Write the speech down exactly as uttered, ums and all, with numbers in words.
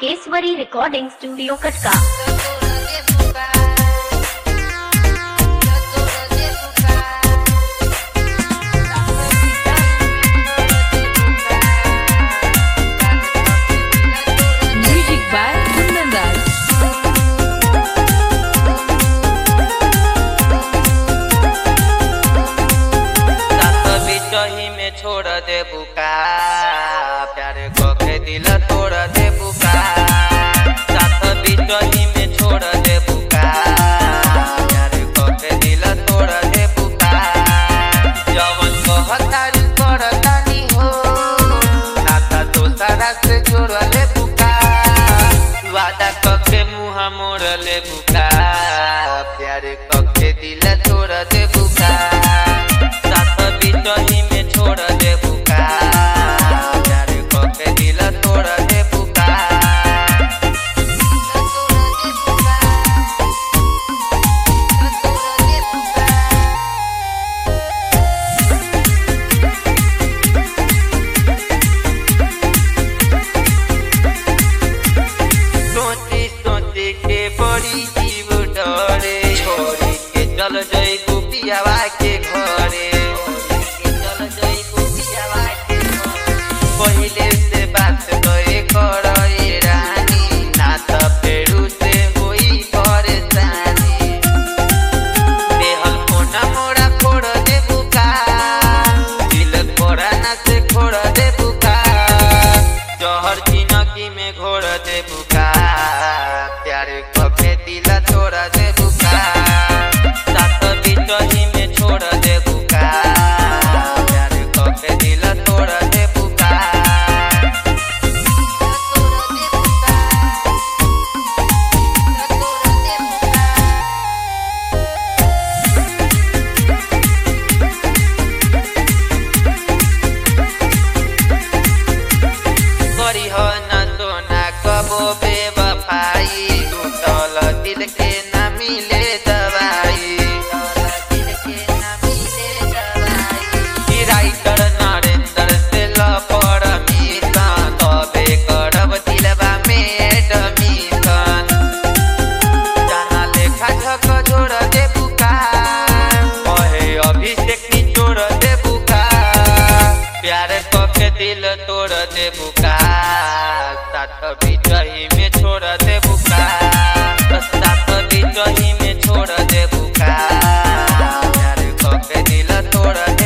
केसवरी recording studio कटका। छोड़ दे बुका प्यार के दिल तोड़ दे बुका साथ बिटही में छोड़ दे बुका प्यार के दिल तोड़ दे बुका जवन कहतार करतानी हो नाता दोसरा से जोड़ ले बुका वादा करके मुँह मोड़ ले बुका प्यार के दिल तोड़ दे बुका साथ बिटही में छोड़ दे बुका प्यार के दिल तोड़ दे बुका सोची सोची के बड़ी जीव डरे छोड़ी के चल जाई गुपियावा के घरे पहिले से बात गए कर रानी ना तो फेरू से होई परेशानी देहल कोना मोड़ा फोड़ दे बुका दिल कोराना से खोड़ दे बुका जहर जिनगी में घोड़ दे बुका प्यार के दिल तोड़ दे बुका साथ बिटही में छोड़ दे बुका प्यार के दिल तोड़ दे बुका करी हो न सोना कबो बेवफाई टूटल दिल के न मिले दवाई राइटर नरेंद्र से लपड़ मिशन तबे करब दिलवा में एडमिशन जाना लेखा झक जोड़ दे बुका कहे अभिषेक निचोड़ दे बुका प्यार के दिल तोड़ दे बुका साथ बिटही में छोड़ दे बुका साथ बिटही में छोड़ दे बुका प्यार के दिल तोड़